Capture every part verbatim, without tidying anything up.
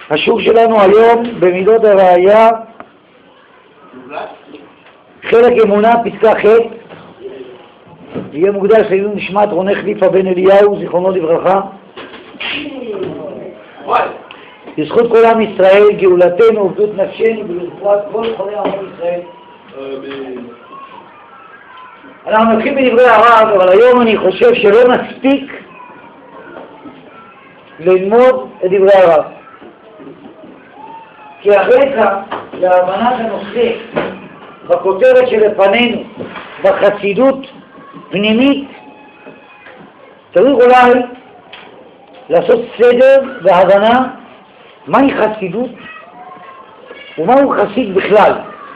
השיעור שלנו היום במידות הראייה, חלק אמונה, פסקה ח', יהיה מוקדש לעילוי נשמת רוני חליפה בן אליהו, זיכרונו לברכה. בזכות כל עם ישראל, גאולתנו, עובדות נפשנו, ולרפואת כל חולי עם ישראל. אנחנו נתחיל בדברי הרב, אבל היום אני חושב שלא נספיק ללמוד את דברי הרב. כי הרקע להבנת הנושא בכותרת שלפנינו, בחסידות פנימית, צריך אולי לעשות סדר והבנה מהי חסידות ומהו חסיד בכלל.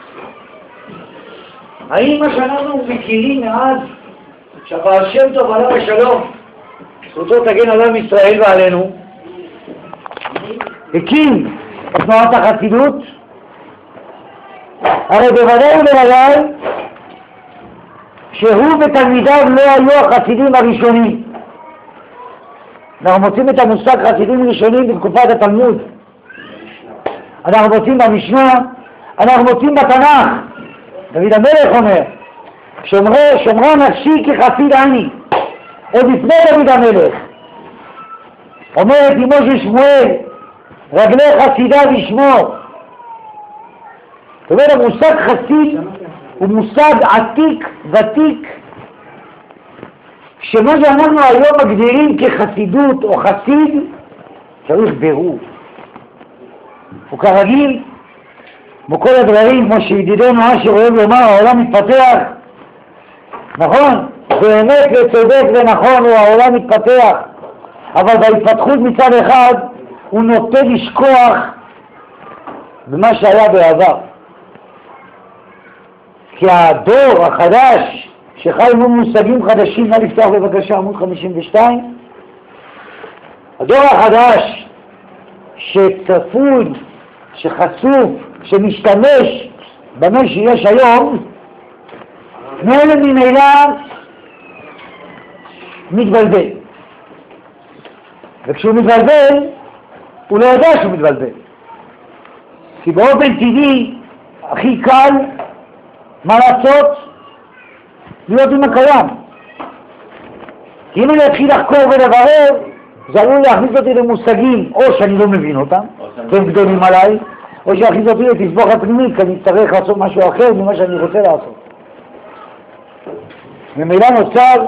האם מה שאנחנו מכירים מאז שהבעל שם טוב עליו השלום, זכותו תגן על עם ישראל ועלינו, הקים את תנועת החסידות, הרי בוודאי ובוודאי שהוא ותלמידיו לא היו החסידים הראשונים. אנחנו מוצאים את המושג חסידים ראשונים בתקופת התלמוד, אנחנו מוצאים במשנה, אנחנו מוצאים בתנ"ך. דוד המלך אומר, שומרה, שומרה נפשי כחסיד אני. עוד לפני דוד המלך אומרת אמו של שמואל, רגלי חסידיו ישמור. זאת אומרת, המושג חסיד הוא מושג עתיק, ותיק, שמה שאנחנו היום מגדירים כחסידות או חסיד צריך בירור. וכרגיל, כמו כל הדברים, כמו שידידנו אשר אוהב לומר, העולם מתפתח, נכון? באמת וצודק ונכון, הוא העולם מתפתח, אבל בהתפתחות מצד אחד הוא נוטה לשכוח במה שהיה בעבר. כי הדור החדש שחי מול מושגים חדשים, נא לפתוח בבקשה עמוד חמישים ושתיים, הדור החדש שצפוי, שחשוף, שמשתמש במה שיש היום, מאלה ממילא מתבלבל. וכשהוא מתבלבל, הוא לא יודע שהוא מתבלבל. כי באופן טבעי, הכי קל, מה לעשות? להיות עם הקיים. כי אם אני אתחיל לחקור ולברר, זה עלול להכניס אותי למושגים, או שאני לא מבין אותם, והם גדולים עליי, או שיכניס אותי לתסבוך הפנימית, כי אני צריך לעשות משהו אחר ממה שאני רוצה לעשות. ומילא נוצר,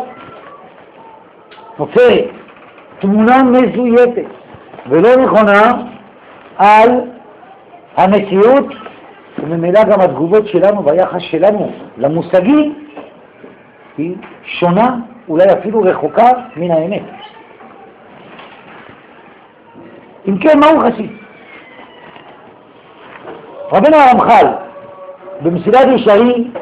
נוצרת תמונה מזויפת ולא נכונה על המציאות, וממילא גם התגובות שלנו והיחס שלנו למושגים היא שונה, אולי אפילו רחוקה מן האמת. אם כן, מהו חסיד? רבנו הרמח"ל במסילת ישרים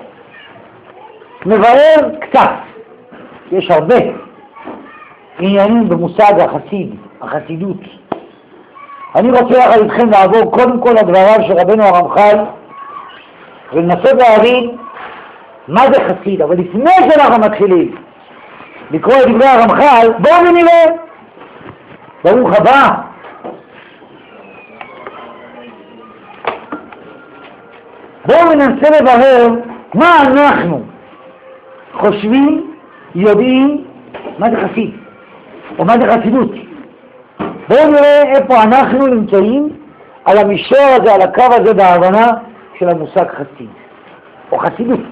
מבאר קצת, יש הרבה עניינים במושג החסיד, החסידות. אני רוצה יחד איתכם לעבור קודם כל לדבריו של רבנו הרמח"ל ולנסות להבין מה זה חסיד. אבל לפני שאנחנו מתחילים לקרוא את דברי הרמח"ל, בואו ונראה. ברוך הבא. בואו ננסה לברר מה אנחנו חושבים, יודעים, מה זה חסיד, או מה זה חסידות. בואו נראה איפה אנחנו נמצאים על המישור הזה, על הקו הזה בהבנה של המושג חסיד, או חסידות.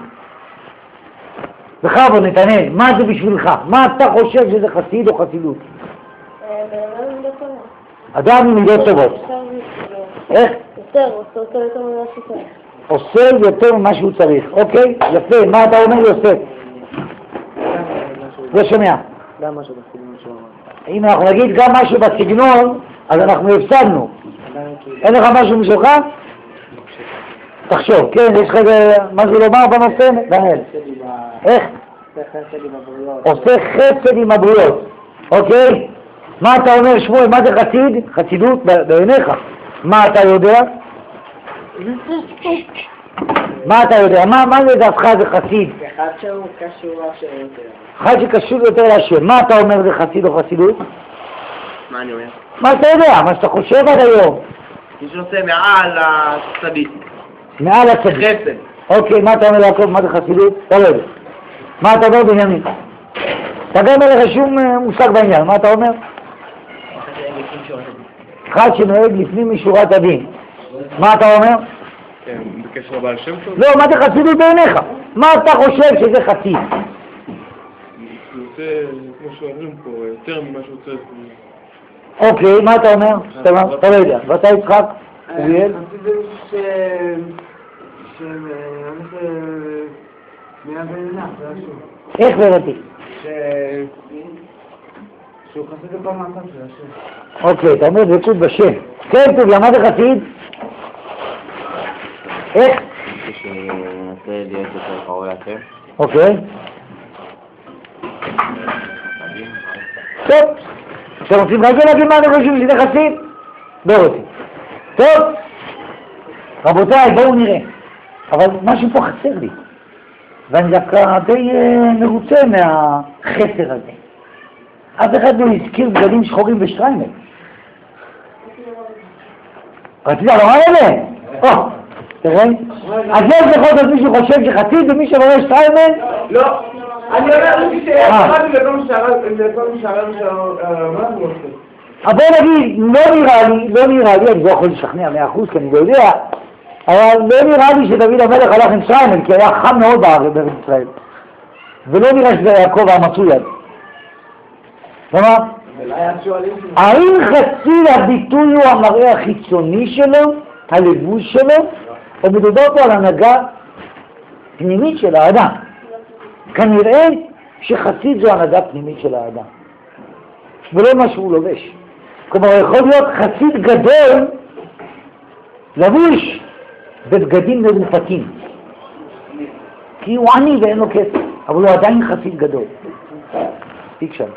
בכבוד נתנאל, מה זה בשבילך? מה אתה חושב שזה חסיד או חסידות? אדם עם מידות טובות. איך? יותר, עושה יותר ממה שצריך. עושה יותר ממה שהוא צריך, אוקיי? יפה, מה אתה אומר יוסף? לא שומע. גם משהו בסגנון שהוא אמר. אם אנחנו נגיד גם משהו בסגנון, אז אנחנו הפסדנו. אין לך משהו משלך? תחשוב, כן, יש לך משהו לומר בנושא? דניאל. איך? עושה חסד עם הבריות. אוקיי? מה אתה אומר שמואל? מה זה חסיד? חסידות בעיניך. מה אתה יודע? מה אתה יודע? מה לדעתך זה חסיד? אחד שהוא קשור לשם יותר. אחד שקשור יותר לשם. מה אתה אומר זה חסיד או חסידות? מה אני אומר? מה אתה יודע? מה שאתה חושב עד היום. מי שעושה מעל הצדיק. מעל הצדיק. חסד. אוקיי, מה אתה אומר יעקב? מה זה חסידות? לא יודע. מה אתה אומר בנימין? אתה גם אין לך שום מושג בעניין, מה אתה אומר? אחד שנוהג לפנים משורת הדין. מה אתה אומר? כן, בקשר לבעל שם טוב? לא, מה זה חסידות בעיניך? מה אתה חושב שזה חסיד? הוא עושה, כמו שאומרים פה, יותר ממה שהוא צריך. אוקיי, מה אתה אומר? אתה לא יודע. ואתה יצחק? אוריאל? חסידות ש... שהולך מיד בעיניו, זה השם. איך בראתי? ש... שהוא חסיד לכל מעטה של השם. אוקיי, אתה אומר דבקות בשם. כן, טוב, מה זה חסיד? איך? שמנסה להיות יותר קרוב להשם. אוקיי. טוב. אתם רוצים רק להגיד מה אתם חושבים שזה חסיד? לא רוצים. טוב. רבותיי, בואו נראה. אבל משהו פה חסר לי. ואני דווקא די מרוצה מהחסר הזה. אף אחד לא הזכיר בגדים שחורים ושטריימל. רצית לומר אלה? או, תראה? אז יש בכל זאת מישהו חושב שחסיד ומי שרואה שטריימל? לא. אני אומר לי שקראתי לכל מי שהרב שלו, מה הוא עושה? אבל בוא נגיד, לא נראה לי, לא נראה לי, אני לא יכול לשכנע מאה אחוז כי אני לא יודע, אבל לא נראה לי שדוד המלך הלך עם שטריימל, כי היה חם מאוד בארץ בארץ ישראל. ולא נראה שזה יעקב המצוי הזה. למה? האם חסיד הביטוי הוא המראה החיצוני שלו, הלבוש שלו, או מדובר פה על הנהגה פנימית של האדם? כנראה שחסיד זו הנהגה פנימית של האדם, ולא מה שהוא לובש. כלומר, יכול להיות חסיד גדול לבוש בבגדים מרופטים, כי הוא עני ואין לו כסף, אבל הוא עדיין חסיד גדול. תיק שם.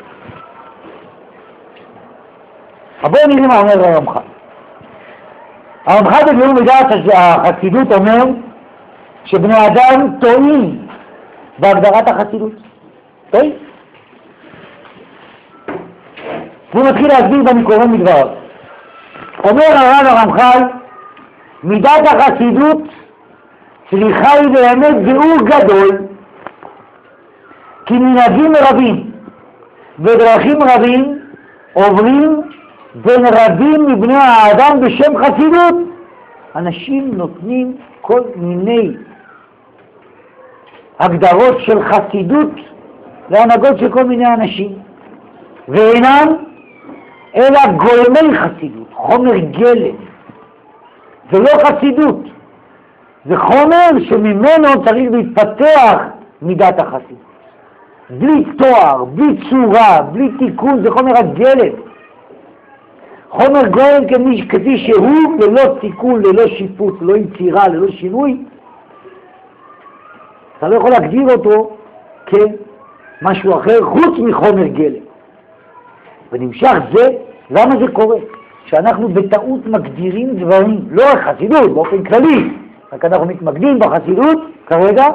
אבל בואו נראה מה אומר הרמח"ל. הרמח"ל בביאור מדעת החסידות אומר שבני אדם טועים בהגדרת החסידות. טועים? והוא מתחיל להסביר ואני קורא מדבריו. אומר הרב הרמח"ל, מידת החסידות צריכה היא באמת ביאור גדול, כי מנהגים רבים ודרכים רבים עוברים בין רבים מבני האדם בשם חסידות. אנשים נותנים כל מיני הגדרות של חסידות להנהגות של כל מיני אנשים, ואינם אלא גולמי חסידות, חומר גלם. זה לא חסידות, זה חומר שממנו צריך להתפתח מידת החסידות. בלי תואר, בלי צורה, בלי תיקון, זה חומר הגלם. חומר גולם כמי, כפי שהוא, ללא תיקון, ללא שיפוט, ללא יצירה, ללא שינוי, אתה לא יכול להגדיר אותו כמשהו אחר חוץ מחומר גלם. ונמשך זה, למה זה קורה? שאנחנו בטעות מגדירים דברים, לא רק חסידות, באופן כללי, רק אנחנו מתמקדים בחסידות כרגע.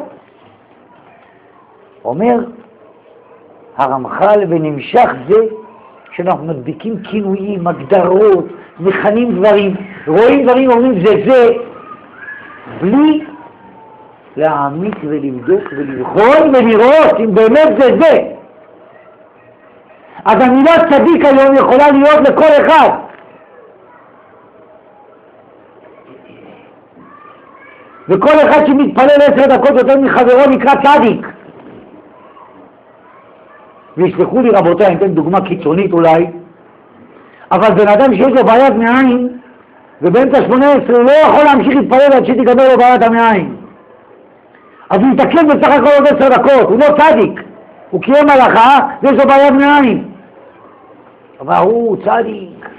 אומר הרמח"ל, ונמשך זה שאנחנו מדביקים כינויים, הגדרות, מכנים דברים, רואים דברים, אומרים זה זה, בלי להעמיק ולבדוק ולבחון ולראות אם באמת זה זה. אז המילה צדיק היום יכולה להיות לכל אחד. וכל אחד שמתפלל עשר דקות יותר מחברו נקרא צדיק. ויסלחו לי רבותיי, אני אתן דוגמה קיצונית אולי, אבל בן אדם שיש לו בעיית מעיים ובאמצע שמונה עשרה הוא לא יכול להמשיך להתפלל עד שתיגמר לו בעיית המעיים, אז הוא יתעכב בסך הכל עוד עשר דקות. הוא לא צדיק, הוא קיים מלאכה ויש לו בעיית מעיים, אבל הוא צדיק.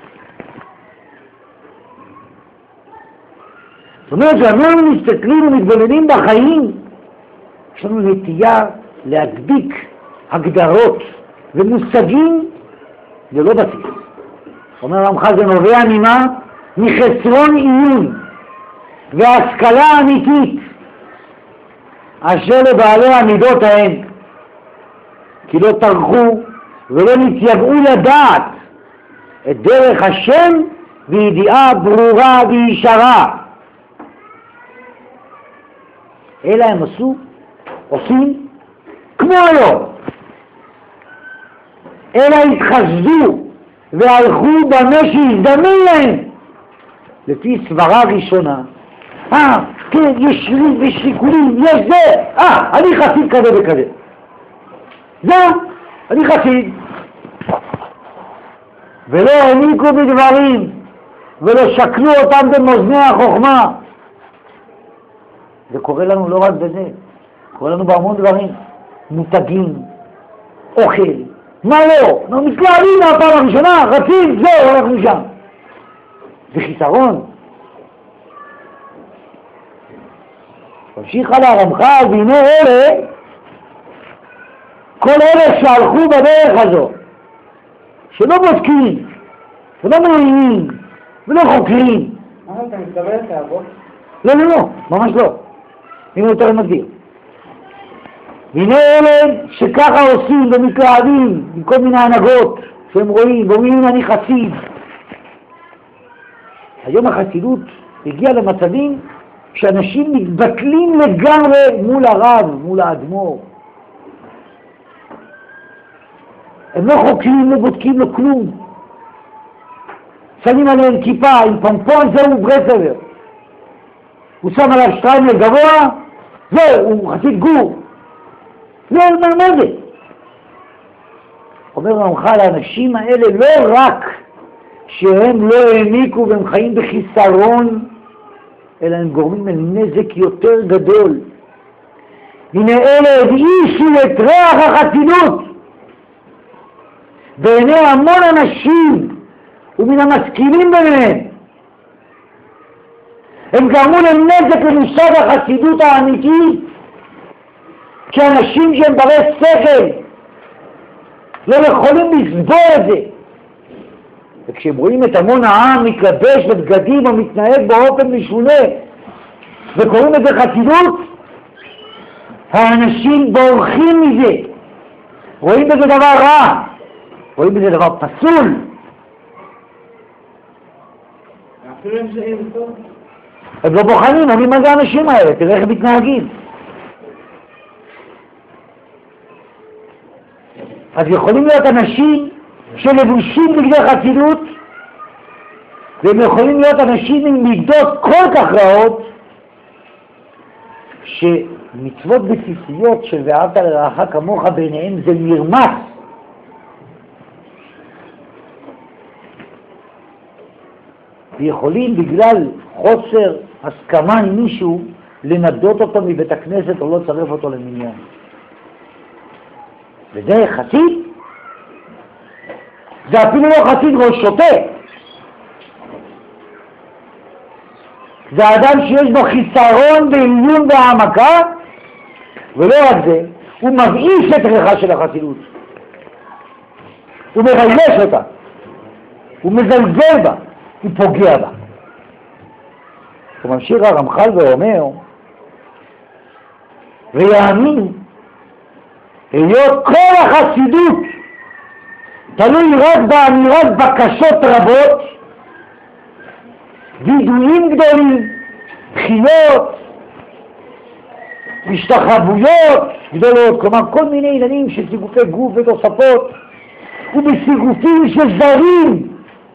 זאת אומרת שאנחנו מסתכלים ומתבוננים בחיים, יש לנו נטייה להדביק הגדרות ומושגים ללא בסיס. אומר הרמח"ל, זה נובע ממה? מחסרון עיון והשכלה אמיתית אשר לבעלי המידות ההן, כי לא טרחו ולא נתייגעו לדעת את דרך השם וידיעה ברורה וישרה. אלא הם עשו, עושים כמו היום. אלא התחסדו והלכו במה שהזדמן להם. לפי סברה ראשונה, אה, כן, יש לי ושיקולים, יש זה, אה, אני חסיד כזה וכזה. זהו, אני חסיד. ולא העניקו בדברים, ולא שקלו אותם במאזני החוכמה. זה קורה לנו לא רק בזה, קורה לנו בהמון דברים. מותגים, אוכל, מה לא? אנחנו מתלהבים מהפעם הראשונה, רצים, זהו, הולכנו שם. זה חיסרון. תמשיך על הרמח"ל, והנה אלה, כל אלה שהלכו בדרך הזו, שלא בודקים, ולא מעניינים, ולא חוקרים. מה אתה מתכוון לעבוד? לא, לא, לא, ממש לא. הנה יותר מגדיר. והנה אלה שככה עושים ומתלהבים עם כל מיני הנהגות שהם רואים, ואומרים אני חסיד. היום החסידות הגיעה למצבים שאנשים מתבטלים לגמרי מול הרב, מול האדמו"ר. הם לא חוקרים, לא בודקים לו כלום. שמים עליהם כיפה עם פומפון, זהו ברסלר. הוא שם עליו שטריימל גבוה, זהו, הוא חסיד גור. לא, מה, מה זה? אומר הרמח"ל, האנשים האלה לא רק שהם לא העניקו והם חיים בחיסרון, אלא הם גורמים לנזק יותר גדול. הנה אלה הבאישו את ריח החסידות בעיני המון אנשים ומן המשכילים ביניהם. הם גרמו לנזק למושג החסידות האמיתי, כי אנשים שהם ברי שכל לא יכולים לסבור את זה. וכשהם רואים את המון העם מתלבש בבגדים או מתנהג באופן משונה וקוראים את זה חסידות, האנשים בורחים מזה, רואים בזה דבר רע, רואים בזה דבר פסול. אפילו אם זה אין טוב. הם לא בוחנים, אומרים מה זה האנשים האלה, תראה איך הם מתנהגים. אז יכולים להיות אנשים שלבושים בגדי חסידות, והם יכולים להיות אנשים עם מידות כל כך רעות, שמצוות בסיסיות של ואהבת לרעך כמוך ביניהם זה מרמס. ויכולים בגלל חוסר הסכמה עם מישהו לנדות אותו מבית הכנסת או לא לצרף אותו למניין. וזה חסיד? זה אפילו לא חסיד ראש שוטה. זה אדם שיש בו חיסרון בעיון והעמקה, ולא רק זה, הוא מבאיש את ריחה של החסידות. הוא מרגש אותה, הוא מזלזל בה, הוא פוגע בה. הוא ממשיך הרמח"ל ואומר, ויאמין, היות כל החסידות תלוי רק באמירת בקשות רבות, וידועים גדולים, בחיות, השתחוויות גדולות, כלומר כל מיני עניינים של סיגופי גוף ותוספות, ובסיגופים של זרים,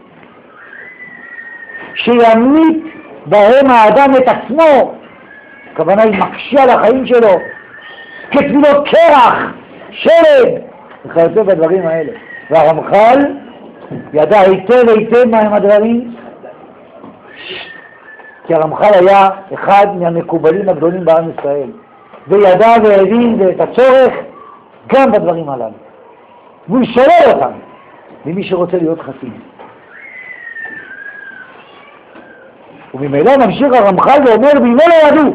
שימית בהם האדם את עצמו, הכוונה היא מקשה על החיים שלו, כתפילות קרח, שלד, וכיוצא בדברים האלה. והרמח"ל ידע היטב היטב מהם הדברים, כי הרמח"ל היה אחד מהמקובלים הגדולים בעם ישראל, וידע והבין את הצורך גם בדברים הללו, והוא שולל אותם למי שרוצה להיות חסיד. וממילא ממשיך הרמח"ל ואומר, והנה לא ידעו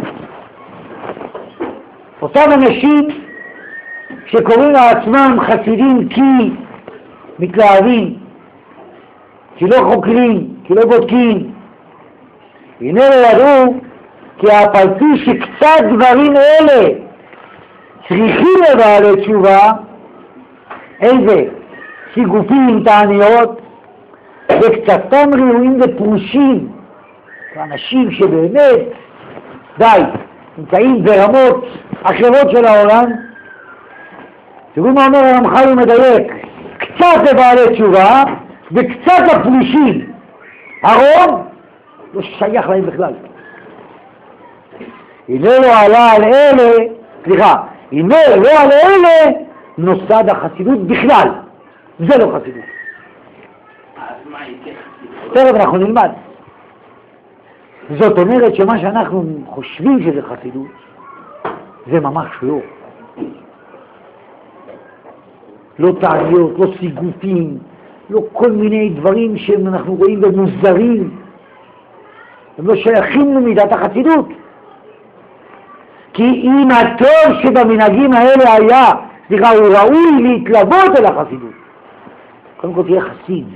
אותם אנשים שקוראים לעצמם חסידים כי מתלהבים, כי לא חוקרים, כי לא בודקים. הנה לא ידעו כי אף על פי שקצת דברים אלה צריכים לבעלי תשובה, איזה סיגופים, תעניות, וקצתם ראויים ופרושים, אנשים שבאמת, די, נמצאים ברמות אחרות של העולם. תראו מה אומר הרמח"ל ומדייק, קצת לבעלי תשובה וקצת לפרושים, הרוב לא שייך להם בכלל. הנה לא עלה על אלה, סליחה, הנה לא על אלה נוסד החסידות בכלל, זה לא חסידות. אז מה היא כחסידות? תכף אנחנו נלמד. זאת אומרת שמה שאנחנו חושבים שזה חסידות, זה ממש לא. לא תעניות, לא סיגופים, לא כל מיני דברים שאנחנו רואים במוזרים. הם לא שייכים למידת החסידות. כי אם הטוב שבמנהגים האלה היה, סליחה, הוא ראוי להתלוות אל החסידות. קודם כל תהיה חסיד.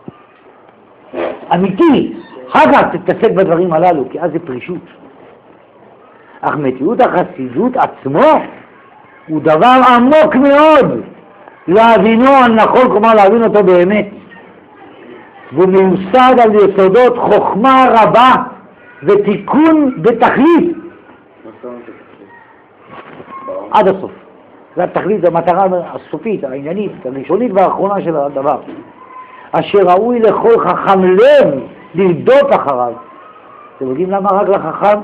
אמיתי. אחר כך תתעסק בדברים הללו, כי אז זה פרישות. אך מציאות החסידות עצמו הוא דבר עמוק מאוד להבינו הנכון, כלומר להבין אותו באמת. והוא מיוסד על יסודות חוכמה רבה ותיקון בתכלית. עד הסוף. זה התכלית, המטרה הסופית, העניינית, הראשונית והאחרונה של הדבר. אשר ראוי לכל חכם לב לרדוף אחריו. אתם יודעים למה רק לחכם?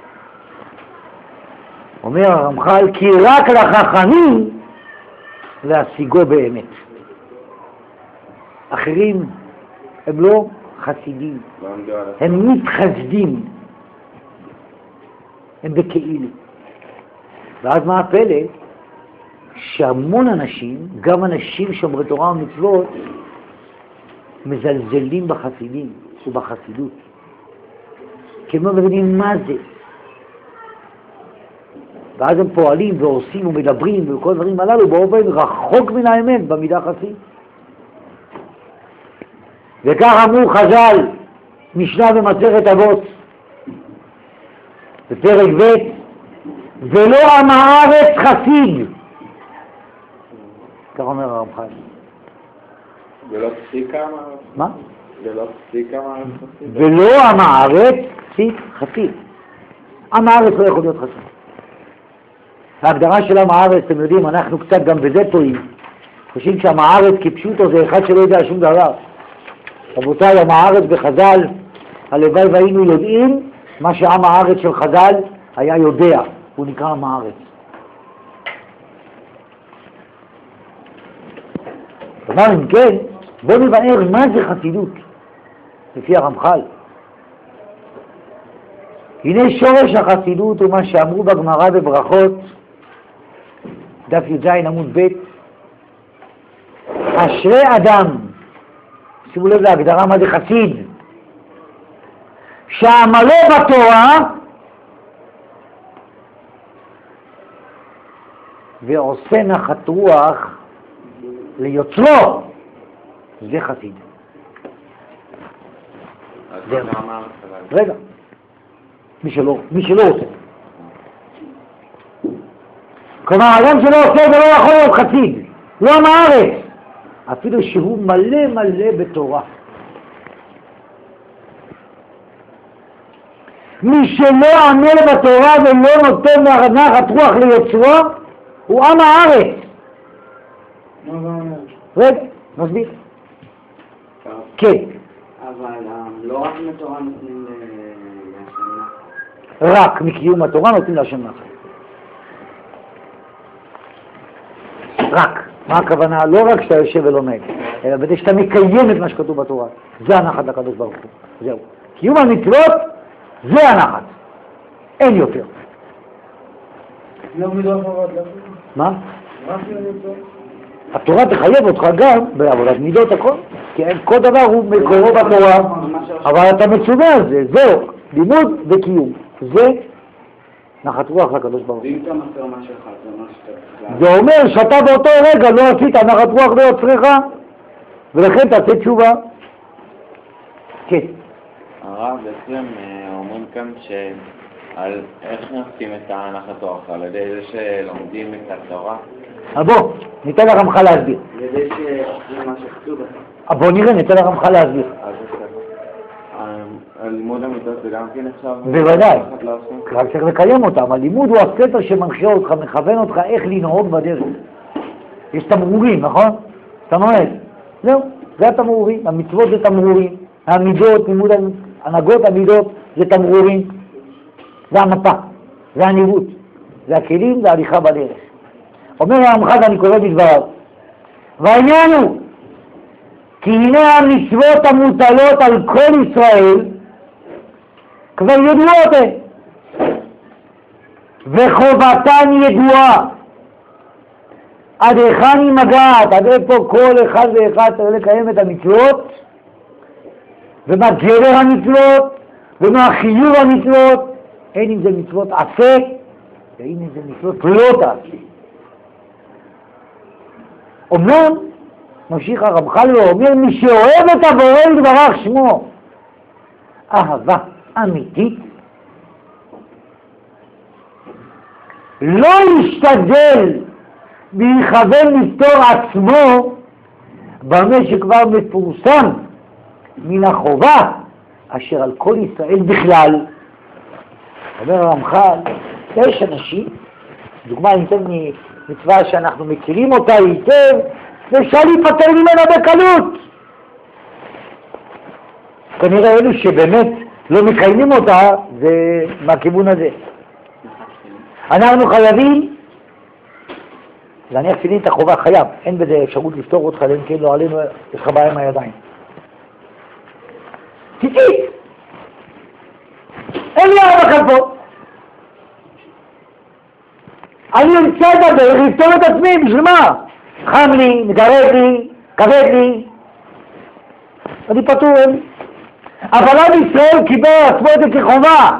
אומר הרמח"ל, כי רק לחכמים להשיגו באמת. אחרים הם לא חסידים, הם מתחסדים, הם בכאילו. ואז מה הפלא? שהמון אנשים, גם אנשים שומרי תורה ומצוות, מזלזלים בחסידים ובחסידות. כי הם לא מבינים מה זה. ואז הם פועלים ועושים ומדברים וכל דברים הללו באופן רחוק מן האמת במידה החסידית. וכך אמרו חז"ל, משנה במסכת אבות, בפרק ב', ולא עם הארץ חסיד. כך אומר הרמח"ל. ולא פסיקה מהארץ? מה? ולא פסיקה מהארץ חסיד? ולא עם הארץ חסיד. עם הארץ לא יכול להיות חסיד. ההגדרה של עם הארץ, אתם יודעים, אנחנו קצת גם בזה טועים. חושבים שעם הארץ כפשוטו זה אחד שלא יודע שום דבר. רבותיי, עם הארץ בחז"ל, הלוואי והיינו יודעים מה שעם הארץ של חז"ל היה יודע. הוא נקרא עם הארץ. כלומר, אם כן, בואו נבאר מה זה חסידות, לפי הרמח"ל. הנה שורש החסידות הוא מה שאמרו בגמרא בברכות, דף י"ז עמוד ב', אשרי אדם, שימו לב להגדרה מה זה חסיד, שעמלו בתורה ועושה נחת רוח ליוצרו, זה חסיד. רגע, מי שלא, מי שלא עושה. כלומר, האדם שלא עושה זה לא יכול להיות חסיד, לא עם הארץ, אפילו שהוא מלא מלא בתורה. מי שלא עמל בתורה ולא נותן נחת רוח ליוצרו, הוא עם הארץ. רגע, נסביר. כן. אבל לא רק מתורה נותנים להשם נחת. רק מקיום התורה נותנים להשם נחת. רק. מה הכוונה? לא רק שאתה יושב ולומד, אלא בזה שאתה מקיים את מה שכתוב בתורה. זה הנחת לקדוש ברוך הוא. זהו. קיום המצוות זה הנחת. אין יותר. לא מידות חובות, לא? מה? מה זה מידות? התורה תחייב אותך גם בעבודת מידות הכל, כי כל דבר הוא מקורו בתורה, אבל אתה מצווה על זה, זהו, לימוד וקיום. זה נחת רוח לקדוש ברוך הוא. ואם אתה מסר מה שלך, זה מה שאתה... זה אומר שאתה באותו רגע לא עשית נחת רוח ביוצרך, ולכן תעשה תשובה. כן. הרב, בעצם אומרים כאן שעל איך נעשים את הנחת רוח, על ידי זה שלומדים את התורה, אז בוא, ניתן לרמך להסביר. כדי שאוכלים מה שכתוב. אז בוא נראה, ניתן לרמך להסביר. אז בסדר. הלימוד המידות זה גם כן עכשיו... בוודאי, רק צריך לקיים אותם. הלימוד הוא הספר שמנחה אותך, מכוון אותך איך לנהוג בדרך. יש תמרורים, נכון? אתה נוהג. זהו, זה התמרורים. המצוות זה תמרורים. המידות, לימוד הנהגות המידות זה תמרורים. זה המפה, זה הניווט, זה הכלים, זה ההליכה בדרך. אומר הרמח"ל, אני קורא בדבריו, והעניין הוא, כי הנה המצוות המוטלות על כל ישראל כבר ידועות הן, וחובתן ידועה. עד היכן היא מגעת, עד איפה כל אחד ואחד צריך לקיים את המצוות, ומה גדר המצוות, ומה חיוב המצוות, אין אם זה מצוות עשה, ואין אם זה מצוות לא תעשה. אומנם, ממשיך הרמח"ל ואומר, מי שאוהב את הבורא יתברך שמו, אהבה אמיתית, לא ישתדל ויכוון לפתור עצמו במה שכבר מפורסם מן החובה אשר על כל ישראל בכלל. אומר הרמח"ל, יש אנשים, דוגמה ניתן מצווה שאנחנו מכירים אותה היטב, ואפשר להיפטר ממנה בקלות. כנראה אלו שבאמת לא מקיימים אותה, זה מהכיוון הזה. אנחנו חייבים להניח תפילין את החובה, חייב, אין בזה אפשרות לפתור אותך, אם כן לא עלינו, יש לך בעיה עם הידיים. תצאי! אין לי הרבה כאן פה. אני אמצא את הדרך לפתור את עצמי, בשביל מה? חם לי, מגרד לי, כבד לי, אני פטור. אבל עם ישראל קיבל עצמו את זה כחובה.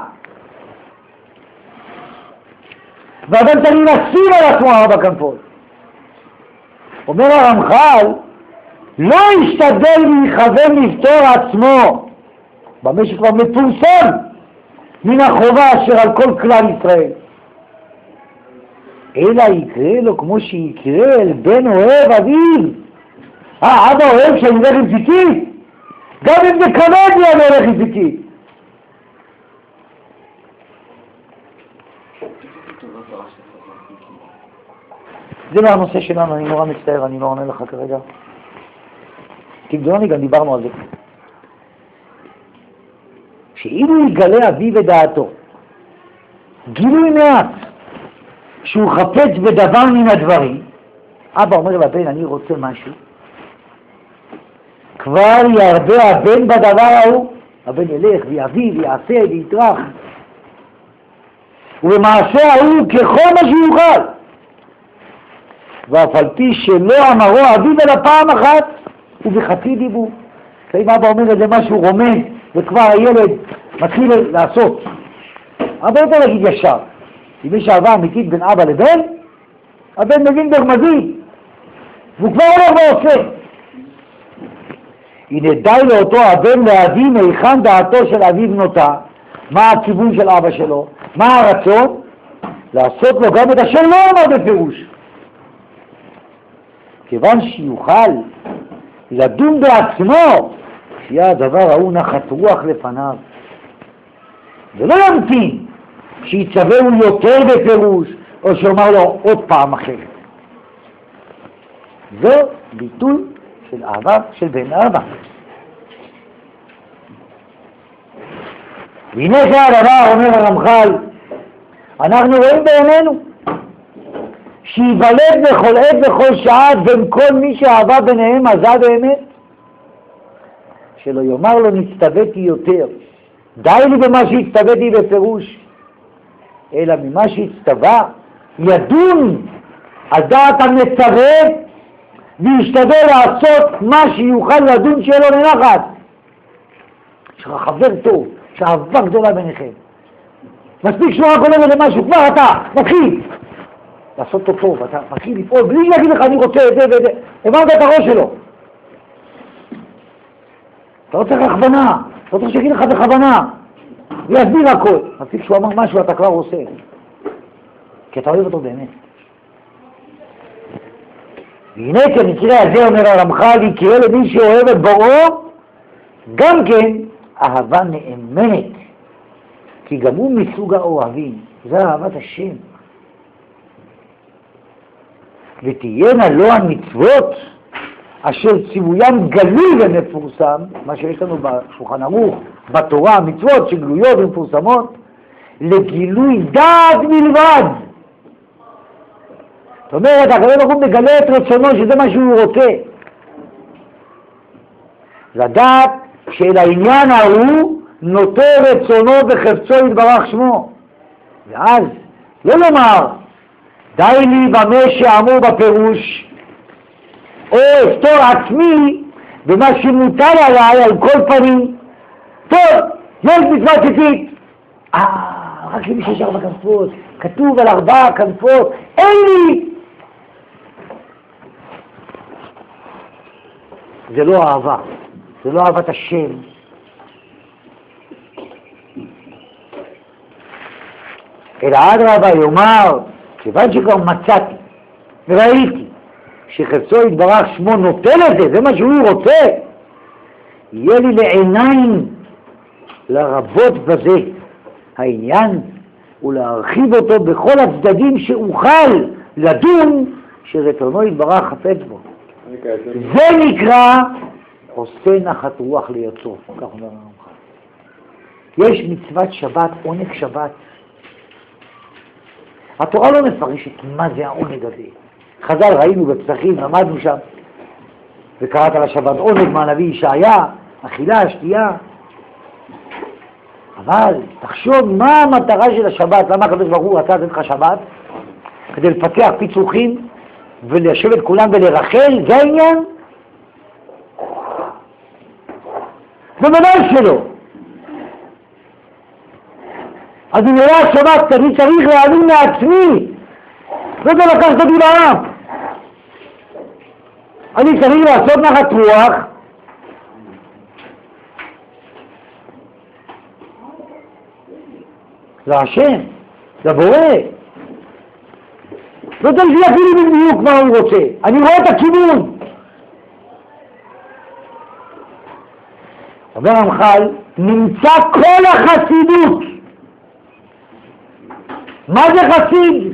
ואדם צריך לשים על עצמו ארבע כנפות. אומר הרמח"ל, לא ישתדל ויכוון לפתור עצמו, במה שכבר מפורסם מן החובה אשר על כל כלל ישראל, אלא יקרה לו כמו שיקרה אל בן אוהב אביו. אה, אבא אוהב שאני הולך עם ציצית? גם אם זה כבד לי אני הולך עם ציצית. זה לא הנושא שלנו, אני נורא מצטער, אני לא עונה לך כרגע. כי בדורני גם דיברנו על זה. שאילו יגלה אביו ודעתו, גילוי מעט, שהוא חפץ בדבר מן הדברים, אבא אומר לבן, אני רוצה משהו, כבר ירבה הבן בדבר ההוא, הבן ילך ויביא ויעשה ויתרח, ובמעשה ההוא ככל מה שיוכל, ואף על פי שלא אמרו אביו אלא פעם אחת, ובחצי דיבור. אם אבא אומר איזה משהו רומז, וכבר הילד מתחיל לעשות, אבא יותר להגיד ישר. אם יש אהבה אמיתית בין אבא לבן, הבן מבין ברמזים, והוא כבר הולך ועושה. הנה די לאותו הבן להבין היכן דעתו של אביו נוטה, מה הכיוון של אבא שלו, מה הרצון, לעשות לו גם את אשר לא אמר בפירוש. כיוון שיוכל לדון בעצמו, שיהיה הדבר ההוא נחת רוח לפניו, ולא ימתין שיצווהו יותר בפירוש, או שאומר לו עוד פעם אחרת. זה ביטוי של אהבה של בן אבא. והנה זה הדבר, אומר הרמח"ל, אנחנו רואים בעינינו, שיוולד בכל עת וכל שעה בין כל מי שאהבה ביניהם עזה באמת, שלא יאמר לו נצטוויתי יותר, די לי במה שהצטוויתי בפירוש, אלא ממה שהצטווה ידון הדעת המצווה וישתדל לעשות מה שיוכל לדון שיהיה לו לנחת. יש לך חבר טוב, שאהבה גדולה ביניכם, מספיק שהוא רק עולה למשהו, כבר אתה מתחיל לעשות אותו טוב, אתה מתחיל לפעול בלי להגיד לך אני רוצה את זה ואת זה, הבנת את הראש שלו. אתה לא צריך הכוונה, אתה לא צריך שיגיד לך בכוונה, ויסביר הכל. מספיק שהוא אמר משהו אתה כבר עושה, כי אתה אוהב אותו באמת. והנה כמקרה הזה אומר הרמח"ל, יקרא למי שאוהב את בוראו גם כן אהבה נאמנת, כי גם הוא מסוג האוהבים, זה אהבת השם. ותהיינה לו המצוות אשר ציוויים גלוי ומפורסם, מה שיש לנו בשולחן ערוך, בתורה, המצוות שגלויות ומפורסמות, לגילוי דעת מלבד. זאת אומרת, הקדוש ברוך הוא מגלה את רצונו, שזה מה שהוא רוצה. לדעת של העניין ההוא נוטה רצונו וחפצו יתברך שמו. ואז לא לומר, די לי במה שאמור בפירוש, או אפתור עצמי במה שמוטל עליי על כל פנים. טוב, יש מצווה ציצית. אה, רק למי שיש ארבע כנפות, כתוב על ארבע כנפות, אין לי. זה לא אהבה, זה לא אהבת השם. אלא אדרבה יאמר, כיוון שכבר מצאתי וראיתי שחפצו יתברך שמו נוטה לזה, זה מה שהוא רוצה, יהיה לי לעיניים לרבות בזה העניין ולהרחיב אותו בכל הצדדים שאוכל לדון שרצונו יתברך חפץ בו. זה נקרא עושה נחת רוח ליוצרו, כך אומר הרמח"ל. יש מצוות שבת, עונג שבת. התורה לא מפרשת מה זה העונג הזה. חז"ל ראינו בפסחים, למדנו שם, וקראת על השבת עונג מהנביא ישעיה, אכילה, שתייה. אבל תחשוב מה המטרה של השבת, למה הקדוש ברוך הוא רצה לתת לך שבת? כדי לפתח פיצוחים וליישב את כולם ולרחל, זה העניין? זה בוודאי שלא. אז אם היה השבת, אני צריך להאמין לעצמי, לא זה לקחת אותי לעם. אני צריך לעשות נחת רוח, להשם, לבורא. לא צריך להגיד לי בדיוק מה הוא רוצה, אני רואה את הכיוון. אומר הרמח"ל, נמצא כל החסידות. מה זה חסיד?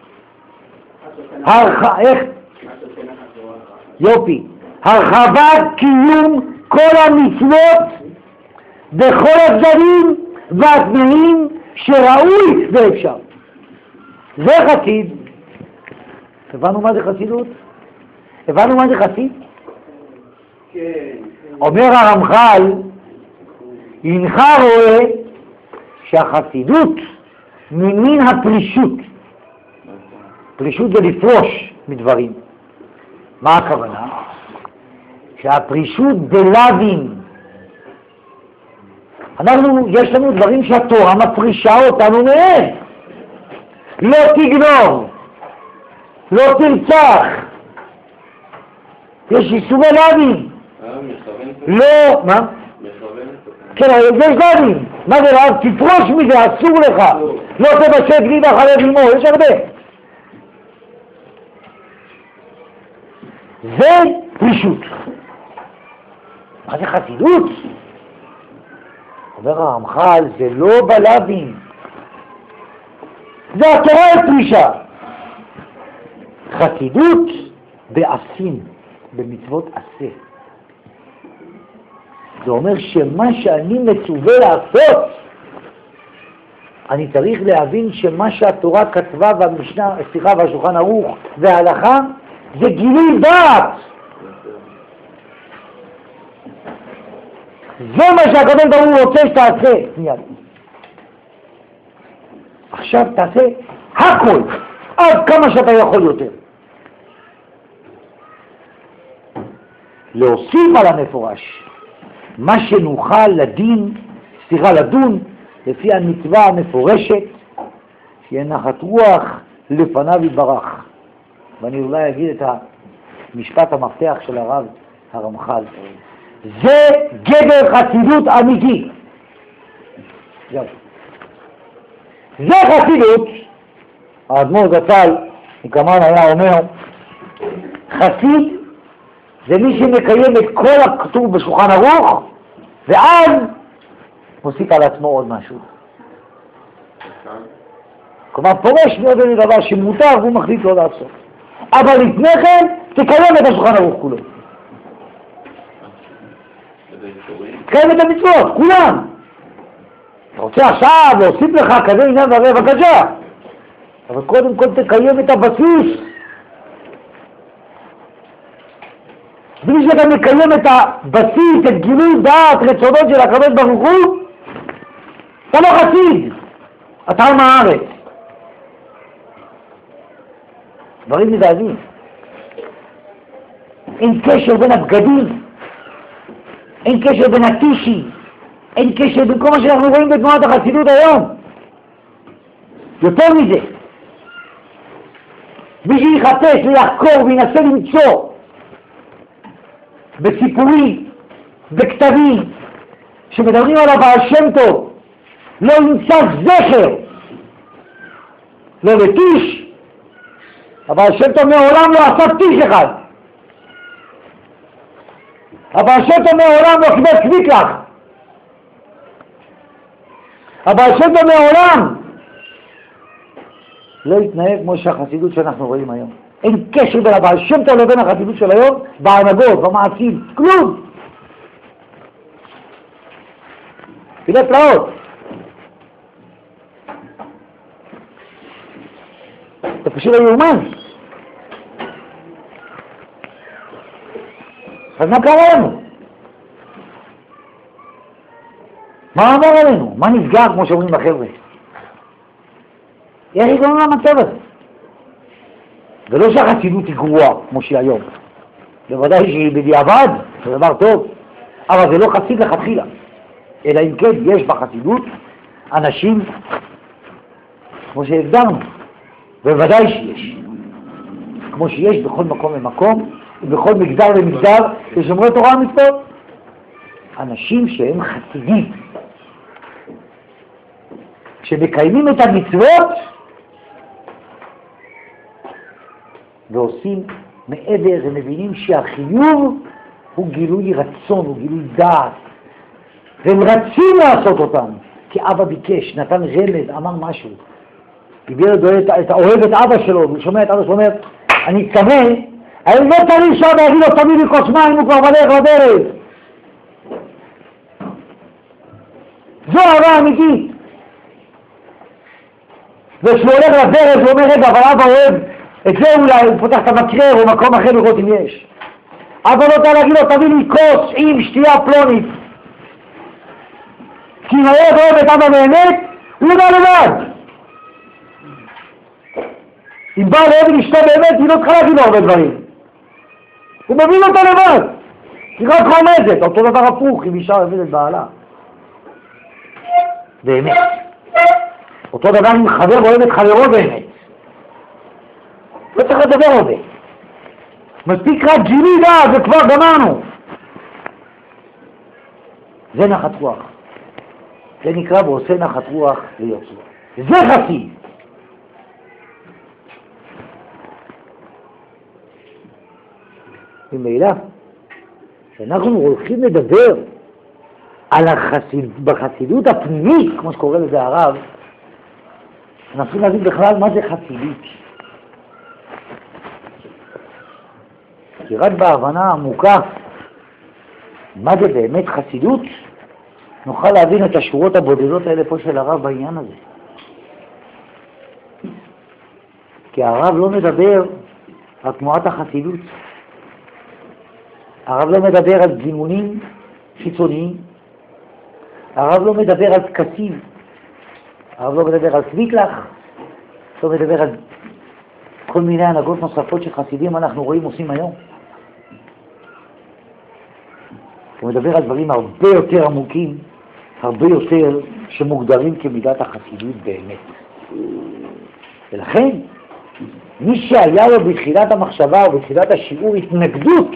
הרח... איך? יופי. הרחבת קיום כל המצוות בכל הצדדים והתנאים שראוי ואפשר. זה חסיד. הבנו מה זה חסידות? הבנו מה זה חסיד? כן. אומר הרמח"ל, הנך רואה שהחסידות ממין הפרישות. פרישות זה לפרוש מדברים. מה הכוונה? שהפרישות בלבים. אנחנו, יש לנו דברים שהתורה מפרישה אותנו מהם. לא תגנוב, לא תרצח. יש איסור בלבים. לא, מה? כן, יש לבים. מה זה רב? תפרוש מזה, אסור לך. לא תבשל גלידה חלב עמו, יש הרבה. זה פרישות. מה זה חסידות? אומר הרמח"ל, זה לא בלבים. זה התורה הפרישה. חסידות בעשים, במצוות עשה. זה אומר שמה שאני מצווה לעשות, אני צריך להבין שמה שהתורה כתבה והמשנה, סליחה, והשולחן ערוך וההלכה, זה גילוי דעת. זה מה שהקדוש ברוך הוא רוצה שתעשה. מיד. עכשיו תעשה הכל, עד כמה שאתה יכול יותר. להוסיף על המפורש, מה שנוכל לדין, סליחה, לדון, לפי המצווה המפורשת, שיהיה נחת רוח לפניו יתברך. ואני אולי אגיד את המשפט המפתח של הרב הרמח"ל. זה גדר חסידות אמיתי. זהו. זה חסידות. האדמו"ר זצ"ל, מכמן היה אומר, חסיד זה מי שמקיים את כל הכתוב בשולחן ערוך, ואז מוסיף על עצמו עוד משהו. כלומר, פורש מאוד איזה דבר שמותר והוא מחליט לא לעשות. אבל לפני כן, תקיים את השולחן ערוך כולו. תקיים את המצוות, כולם. אתה רוצה עכשיו להוסיף לך כזה עניין והרי בבקשה. אבל קודם כל תקיים את הבסיס. בלי שאתה מקיים את הבסיס, את גילוי דעת, רצונות של הקדוש ברוך הוא, אתה לא חסיד, אתה עם הארץ. דברים מזעזעים. אין קשר בין הבגדים, אין קשר בין הטישי, אין קשר בין כל מה שאנחנו רואים בתנועת החסידות היום. יותר מזה, מי שיחפש לחקור וינסה למצוא בסיפורים, בכתבים, שמדברים על הבעל שם טוב, לא ימצא זכר, לא לטיש. הבעל שם טוב מעולם לא עשה טיש אחד. הבעל שם טוב מעולם לא קיבל קוויקלח. הבעל שם טוב מעולם לא התנהג כמו שהחסידות שאנחנו רואים היום. אין קשר בין הבעל שם טוב לבין החסידות של היום, בהנהגות, במעשים, כלום. תראה פלאות. זה פשוט לא יאומן. אז מה קרה לנו? מה אמר עלינו? מה נפגע, כמו שאומרים בחבר'ה? איך הגענו למצב הזה? ולא שהחסידות היא גרועה, כמו שהיא היום. בוודאי שהיא בדיעבד, זה דבר טוב, אבל זה לא חסיד לכתחילה. אלא אם כן יש בחסידות אנשים, כמו שהגדרנו, בוודאי שיש. כמו שיש בכל מקום ומקום, ובכל מגזר ומגזר, ששומרי תורה ומצוות. אנשים שהם חסידים, שמקיימים את המצוות, ועושים מעבר ומבינים שהחיוב הוא גילוי רצון, הוא גילוי דעת. והם רצים לעשות אותם, כי אבא ביקש, נתן רמז, אמר משהו. דיבר את האוהב את אבא שלו, הוא שומע את אבא שלו, אומר, אני צמא, אני לא צריך שם להגיד לו תמיד לכוס מים, הוא כבר בדרך לדרך. זו אהבה אמיתית. וכשהוא הולך לדרך, הוא אומר, רגע, אבל אבא אוהב, את זה אולי הוא פותח את המקרר או מקום אחר לראות אם יש. אבא לא רוצה להגיד לו, תביא לי כוס עם שתייה פלונית. כי אם הילד אוהב את אבא באמת, הוא יודע לבד. אם בא לאהוב את אשתו באמת, היא לא צריכה להגיד לו הרבה דברים. הוא מבין אותה לבד. היא רק חומדת, אותו דבר הפוך, אם אישה אוהבת את בעלה. באמת. אותו דבר אם חבר אוהב את חברו באמת. לא צריך לדבר הרבה. מספיק רק ג'ילי דעת וכבר גמרנו. זה נחת רוח. זה נקרא ועושה נחת רוח ליוצרו. זה חסיד. במילא, כשאנחנו הולכים לדבר על החסיד, בחסידות הפנימית, כמו שקורא לזה הרב, אנחנו צריכים להגיד בכלל מה זה חסידית. כי רק בהבנה עמוקה מה זה באמת חסידות, נוכל להבין את השורות הבודדות האלה פה של הרב בעניין הזה. כי הרב לא מדבר על תנועת החסידות. הרב לא מדבר על זימונים חיצוניים. הרב לא מדבר על טקסים. הרב לא מדבר על קוויקלח. לא מדבר על כל מיני הנהגות נוספות שחסידים אנחנו רואים עושים היום. הוא מדבר על דברים הרבה יותר עמוקים, הרבה יותר שמוגדרים כמידת החסידות באמת. ולכן, מי שהיה לו בתחילת המחשבה או בתחילת השיעור התנגדות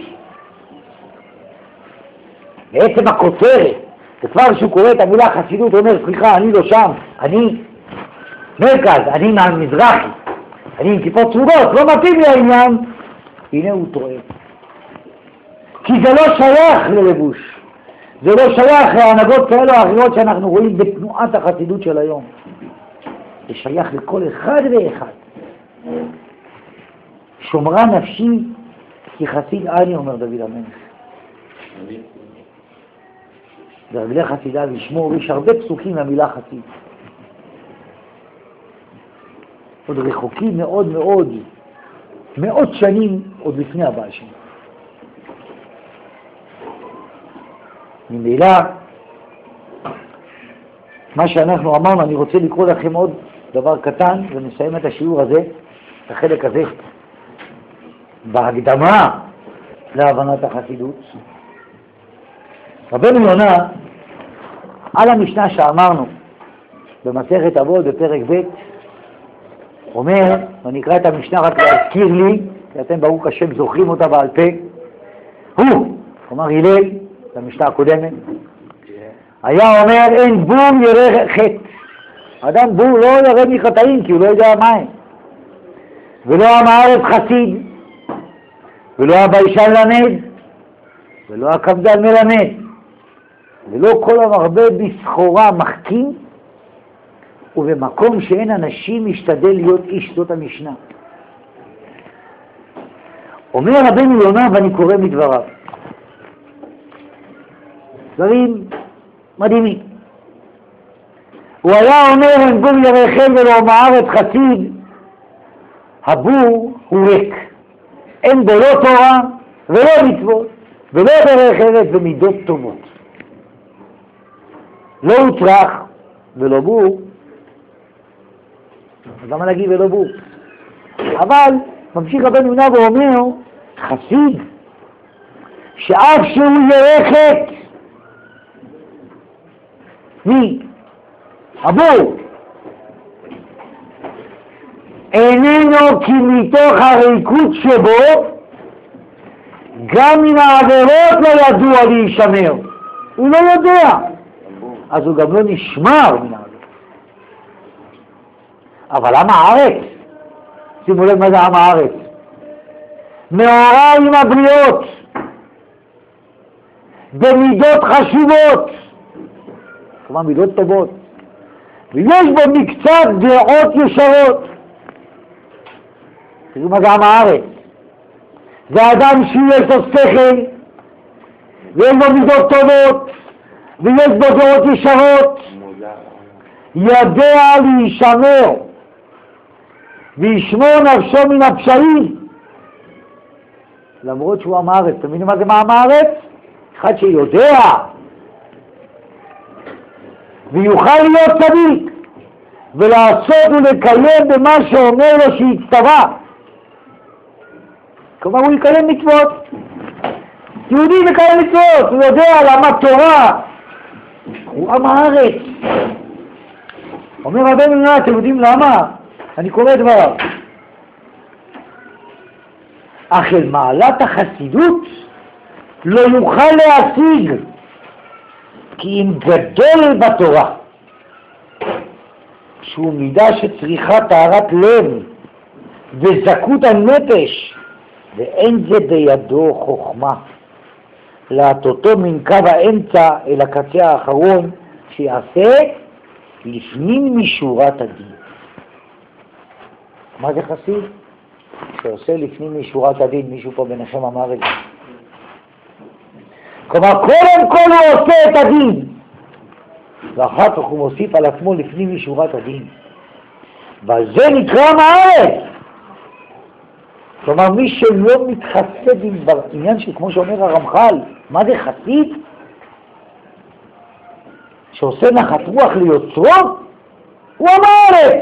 בעצם הכותרת, וכבר שהוא קורא את המילה חסידות, הוא אומר, סליחה, אני לא שם, אני מרכז, אני מהמזרחי, אני עם כיפות צהובות, לא מתאים לי העניין, הנה הוא טועה. כי זה לא שייך ללבוש. זה לא שייך להנהגות כאלה או אחרות שאנחנו רואים בתנועת החסידות של היום. זה שייך לכל אחד ואחד. שומרה נפשי כי חסיד אני, אומר דוד המלך. ברגלי חסידה לשמור, יש הרבה פסוקים מהמילה חסיד. עוד רחוקים מאוד מאוד, מאות שנים עוד לפני הבעל שם. ממילא, מה שאנחנו אמרנו, אני רוצה לקרוא לכם עוד דבר קטן, ונסיים את השיעור הזה, את החלק הזה, בהקדמה להבנת החסידות. רבנו יונה, על המשנה שאמרנו, במסכת אבות בפרק ב', אומר, ואני אקרא את המשנה רק להזכיר לי, כי אתם ברוך השם זוכרים אותה בעל פה, הוא, כלומר הלל, במשנה הקודמת, היה אומר, אין בור ירא חטא. אדם בור לא ירא מחטאים, כי הוא לא יודע מה הם. ולא עם הארץ חסיד, ולא הביישן למד, ולא הקפדן מלמד, ולא כל המרבה בסחורה מחכים, ובמקום שאין אנשים משתדל להיות איש. זאת המשנה. אומר רבנו יונה, ואני קורא מדבריו, דברים מדהימים. הוא היה אומר, אין בור ירא חטא ולא עם הארץ חסיד, הבור הוא ריק. אין בו לא תורה ולא מצוות ולא דרך ארץ ומידות טובות. לא הוצרך ולא בור, אז למה להגיד ולא בור? אבל ממשיך רבנו יונה ואומר, חסיד שאף שהוא ירא חטא, מי? הבור, איננו כי מתוך הריקות שבו גם אם העבירות לא ידוע להישמר. הוא לא יודע, אז הוא גם לא נשמר מן העבירות. אבל עם הארץ, שימו לב מה זה עם הארץ, מאורה עם הבריות, במידות חשובות, כלומר מידות טובות, ויש בו מקצת דעות ישרות. תראו מה זה עם הארץ, זה אדם שיש לו שכל, ויש בו מידות טובות, ויש בו דעות ישרות, יודע להישמר, וישמור נפשו מן הפשעים, למרות שהוא עם הארץ. אתם מבינים מה זה עם הארץ? אחד שיודע, ויוכל להיות צדיק, ולעשות ולקיים במה שאומר לו שהצטווה. כלומר הוא יקיים מצוות. יהודי מקיים מצוות, הוא יודע למה תורה, הוא עם הארץ. אומר רבנו יונה, אתם יודעים למה? אני קורא דבריו. אך אל מעלת החסידות לא יוכל להשיג, כי אם גדול בתורה, שהוא מידה שצריכה טהרת לב וזכות הנפש, ואין זה בידו חוכמה להטותו מן קו האמצע אל הקצה האחרון, שיעשה לפנים משורת הדין. מה זה חסיד? שעושה לפנים משורת הדין. מישהו פה ביניכם אמר את זה. כלומר, קודם כל הוא עושה את הדין, ואחר כך הוא מוסיף על עצמו לפנים משורת הדין. וזה נקרא מארץ. כלומר, מי שלא מתחסד עם בעניין של, כמו שאומר הרמח"ל, מה זה חסיד? שעושה נחת רוח ליוצרו, הוא המארץ.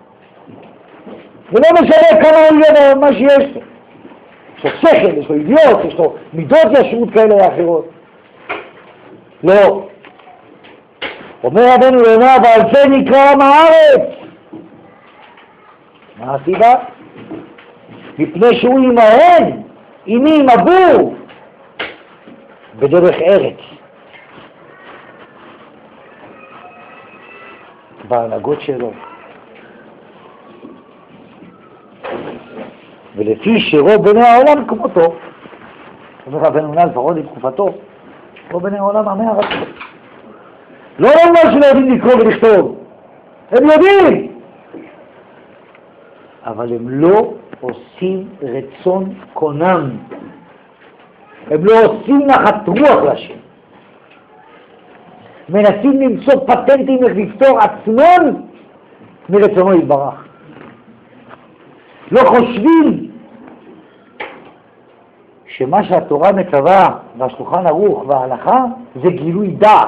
ולא משנה כמה הוא יהיה מה שיש לו. יש לו שכל, יש לו אידיוט, יש לו מידות ישרות כאלה ואחרות. לא. אומר רבנו יונה, ועל זה נקרא מארץ. מה הסיבה? מפני שהוא עמהם, עמי עם הבור, בדרך ארץ. בהנהגות שלו. ולפי שרוב בני העולם כמותו, אומר רבנו יונה לפחות לתקופתו, רוב בני העולם עמי ארצות. לא אומר שלא יודעים לקרוא ולכתוב, הם יודעים, אבל הם לא עושים רצון קונם, הם לא עושים נחת רוח לשם, מנסים למצוא פטנטים איך לפתור עצמם מרצונו יתברך. לא חושבים שמה שהתורה מצווה והשולחן ערוך וההלכה זה גילוי דעת,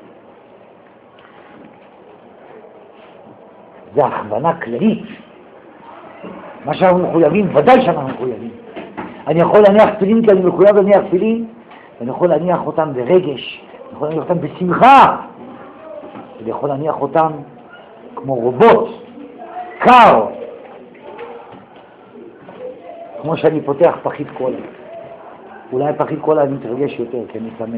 זה הכוונה כללית. מה שאנחנו מחויבים, ודאי שאנחנו מחויבים. אני יכול להניח תפילין כי אני מחויב להניח תפילין, ואני יכול להניח אותם ברגש, אני יכול להניח אותם בשמחה, אני יכול להניח אותם כמו רובוט, קר, כמו שאני פותח פחית קולה. אולי פחית קולה אני מתרגש יותר, כי אני צמא.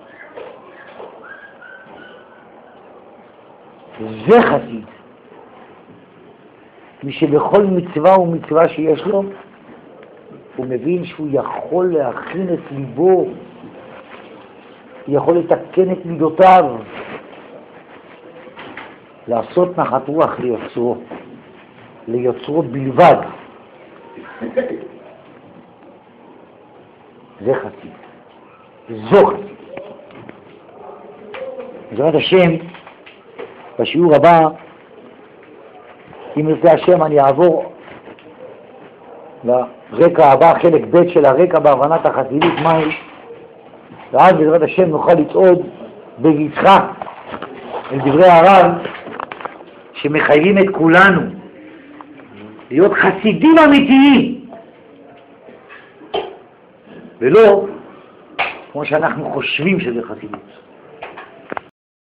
זה חסיד. מי שבכל מצווה ומצווה שיש לו, הוא מבין שהוא יכול להכין את ליבו, יכול לתקן את מידותיו, לעשות נחת רוח ליוצרו, ליוצרו בלבד. זה חסיד. זו חסיד. בעזרת השם, בשיעור הבא, אם ירצה השם, אני אעבור לרקע הבא, חלק ב' של הרקע בהבנת החסידות מהי, ואז בעזרת השם נוכל לצעוד בבטחה אל דברי הרב שמחייבים את כולנו להיות חסידים אמיתיים, ולא כמו שאנחנו חושבים שזה חסידות.